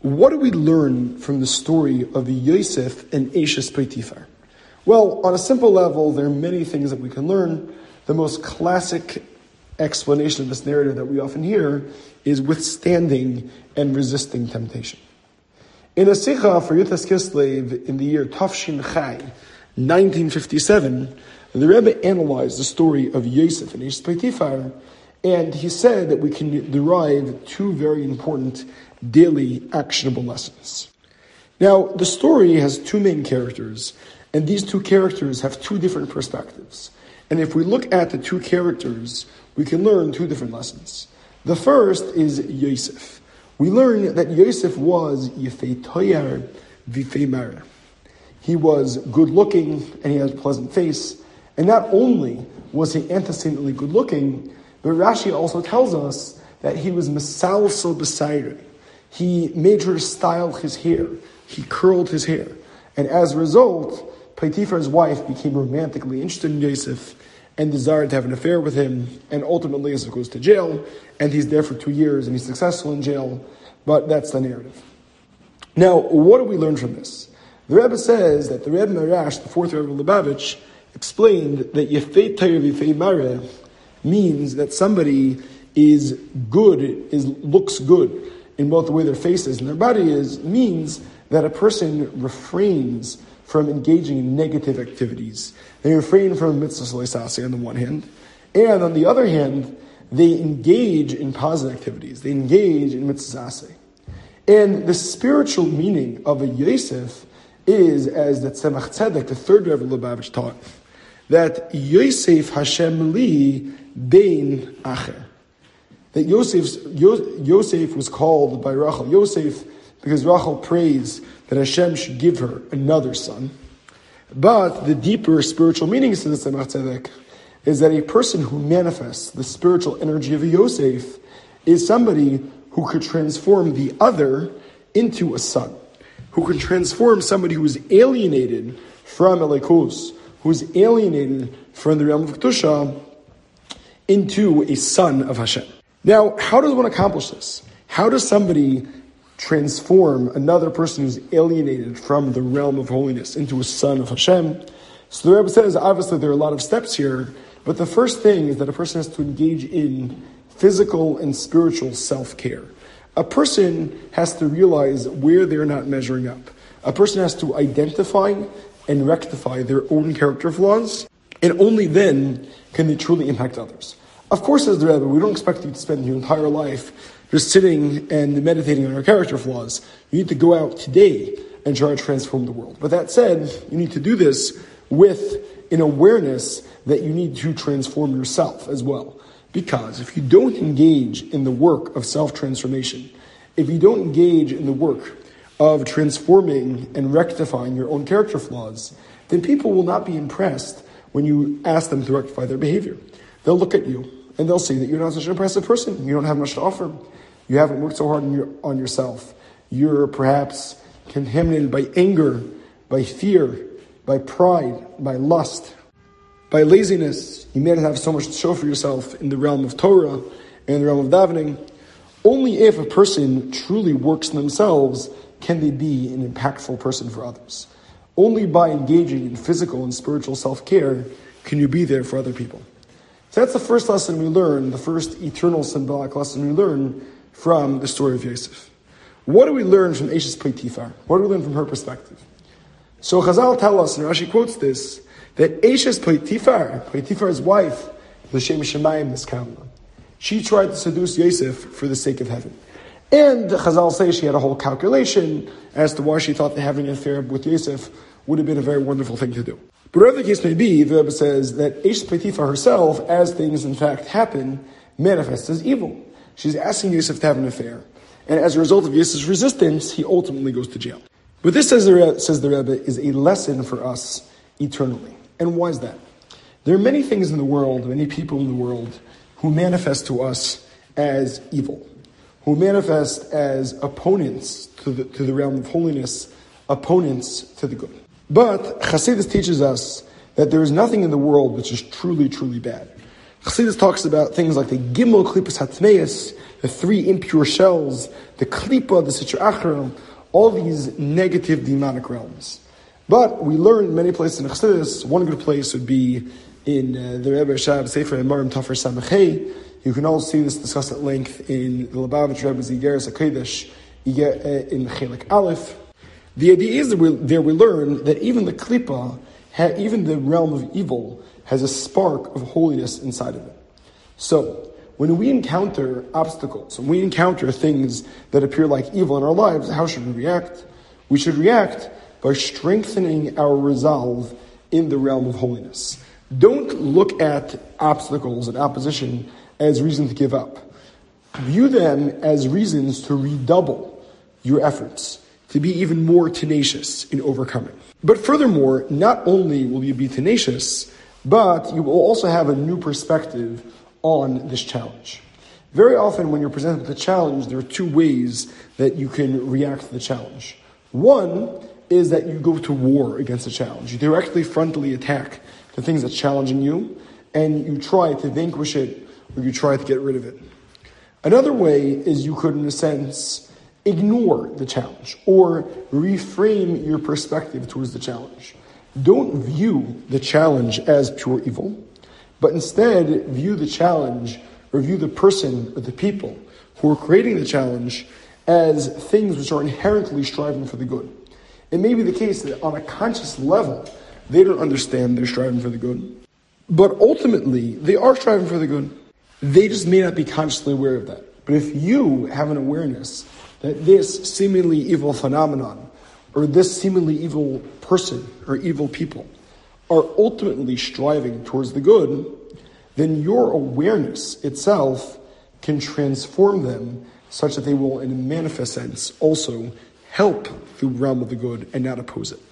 What do we learn from the story of Yosef and Eshes Potiphar? Well, on a simple level, there are many things that we can learn. The most classic explanation of this narrative that we often hear is withstanding and resisting temptation. In a Sikha for Yutas Kislev in the year Tafshin Chai, 1957, the Rebbe analyzed the story of Yosef and Eshes Potiphar, and he said that we can derive two very important daily actionable lessons. Now, the story has two main characters, and these two characters have two different perspectives. And if we look at the two characters, we can learn two different lessons. The first is Yosef. We learn that Yosef was Yefei Toyar Vifei Mara. He was good looking and he had a pleasant face. And not only was he antecedently good looking, but Rashi also tells us that he was Mesalsel B'Sayrei. He made sure to style his hair. He curled his hair. And as a result, Potiphar's wife became romantically interested in Yosef and desired to have an affair with him. And ultimately, Yosef goes to jail, and he's there for 2 years, and he's successful in jail. But that's the narrative. Now, what do we learn from this? The Rebbe says that the Rebbe Marash, the fourth Rebbe of Lubavitch, explained that Yefei Tayr V'Yefei Mara means that somebody is good, looks good in both the way their face is and their body is, means that a person refrains from engaging in negative activities. They refrain from mitzvahs leisasi on the one hand, and on the other hand, they engage in positive activities. They engage in mitzvahs. And the spiritual meaning of a Yosef is, as that Tzemach Tzedek, the third Rebbe Lubavitch, taught, that Yosef Hashem li bein acher. That Yosef was called by Rachel Yosef because Rachel prays that Hashem should give her another son. But the deeper spiritual meaning to the Tzemach Tzedek is that a person who manifests the spiritual energy of a Yosef is somebody who could transform the other into a son, who can transform somebody who is alienated from Elikos, who is alienated from the realm of Kedusha, into a son of Hashem. Now, how does one accomplish this? How does somebody transform another person who's alienated from the realm of holiness into a son of Hashem? So the Rebbe says, obviously there are a lot of steps here, but the first thing is that a person has to engage in physical and spiritual self-care. A person has to realize where they're not measuring up. A person has to identify and rectify their own character flaws, and only then can they truly impact others. Of course, as the Rebbe, we don't expect you to spend your entire life just sitting and meditating on your character flaws. You need to go out today and try to transform the world. But that said, you need to do this with an awareness that you need to transform yourself as well. Because if you don't engage in the work of self-transformation, if you don't engage in the work of transforming and rectifying your own character flaws, then people will not be impressed when you ask them to rectify their behavior. They'll look at you and they'll say that you're not such an impressive person. You don't have much to offer. You haven't worked so hard on yourself. You're perhaps contaminated by anger, by fear, by pride, by lust, by laziness. You may not have so much to show for yourself in the realm of Torah and in the realm of davening. Only if a person truly works on themselves can they be an impactful person for others. Only by engaging in physical and spiritual self-care can you be there for other people. So that's the first lesson we learn, the first eternal symbolic lesson we learn from the story of Yosef. What do we learn from Eshes Potiphar? What do we learn from her perspective? So Chazal tell us, and Rashi quotes this, that Eshes Potiphar, Potiphar's wife, L'Shem Shemayim Niskavna, she tried to seduce Yosef for the sake of heaven. And Chazal say she had a whole calculation as to why she thought that having an affair with Yosef would have been a very wonderful thing to do. But whatever the case may be, the Rebbe says that Eshes Potiphar herself, as things in fact happen, manifests as evil. She's asking Yosef to have an affair. And as a result of Yosef's resistance, he ultimately goes to jail. But this, says the Rebbe, is a lesson for us eternally. And why is that? There are many things in the world, many people in the world, who manifest to us as evil, who manifest as opponents to the realm of holiness, opponents to the good. But Chassidus teaches us that there is nothing in the world which is truly, truly bad. Chassidus talks about things like the Gimel Klippus Hatmeis, the three impure shells, the klipa, the sitra achra, all these negative demonic realms. But we learn many places in Chassidus. One good place would be in the Rebbe Shab Sefer Marim Tafar Samachei. You can also see this discussed at length in the Lubavitch Rebbe's Igeres HaKodesh in Chelik Aleph. The idea is that we learn that even the klipa, even the realm of evil, has a spark of holiness inside of it. So, when we encounter obstacles, when we encounter things that appear like evil in our lives, how should we react? We should react by strengthening our resolve in the realm of holiness. Don't look at obstacles and opposition as reason to give up. View them as reasons to redouble your efforts, to be even more tenacious in overcoming. But furthermore, not only will you be tenacious, but you will also have a new perspective on this challenge. Very often when you're presented with a challenge, there are two ways that you can react to the challenge. One is that you go to war against the challenge. You directly frontally attack the things that's challenging you, and you try to vanquish it, or you try to get rid of it. Another way is you could, in a sense, ignore the challenge, or reframe your perspective towards the challenge. Don't view the challenge as pure evil, but instead view the challenge, or view the person or the people who are creating the challenge as things which are inherently striving for the good. It may be the case that on a conscious level, they don't understand they're striving for the good, but ultimately, they are striving for the good. They just may not be consciously aware of that. But if you have an awareness that this seemingly evil phenomenon, or this seemingly evil person, or evil people, are ultimately striving towards the good, then your awareness itself can transform them such that they will, in a manifest sense, also help the realm of the good and not oppose it.